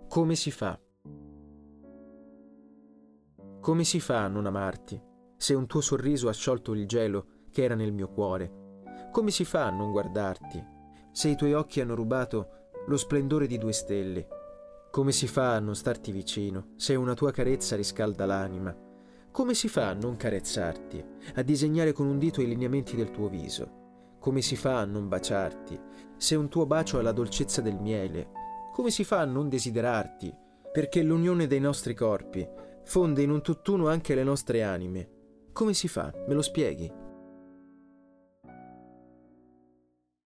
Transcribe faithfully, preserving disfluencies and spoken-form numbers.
Come si fa? Come si fa a non amarti, se un tuo sorriso ha sciolto il gelo che era nel mio cuore? Come si fa a non guardarti, se i tuoi occhi hanno rubato lo splendore di due stelle? Come si fa a non starti vicino, se una tua carezza riscalda l'anima? Come si fa a non carezzarti, a disegnare con un dito i lineamenti del tuo viso? Come si fa a non baciarti, se un tuo bacio ha la dolcezza del miele? Come si fa a non desiderarti, perché l'unione dei nostri corpi fonde in un tutt'uno anche le nostre anime? Come si fa? Me lo spieghi?